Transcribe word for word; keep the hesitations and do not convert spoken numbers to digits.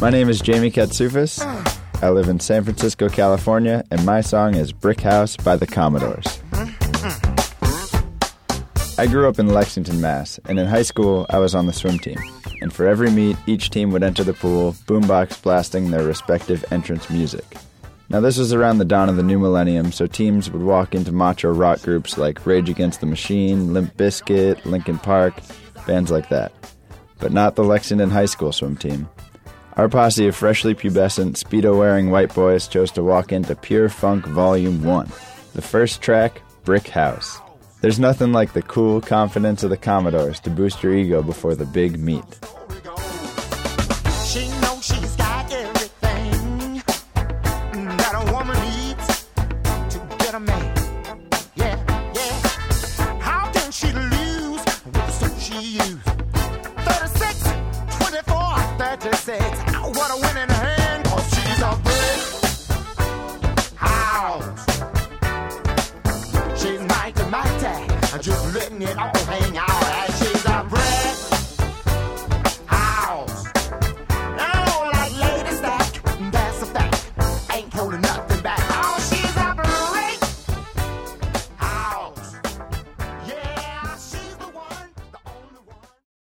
My name is Jamie Katsufis. I live in San Francisco, California, and my song is Brick House by the Commodores. I grew up in Lexington, Mass, and in high school, I was on the swim team. And for every meet, each team would enter the pool, boombox blasting their respective entrance music. Now, this was around the dawn of the new millennium, so teams would walk into macho rock groups like Rage Against the Machine, Limp Bizkit, Linkin Park, bands like that. But not the Lexington High School swim team. Our posse of freshly pubescent, Speedo-wearing white boys chose to walk into Pure Funk Volume one. The first track, Brick House. There's nothing like the cool confidence of the Commodores to boost your ego before the big meet. She knows she's got everything that a woman needs to get a man. Yeah, yeah. How can she lose with the suit she used? thirty-six, twenty-four, thirty-six. What a winning hand, 'cause she's a brick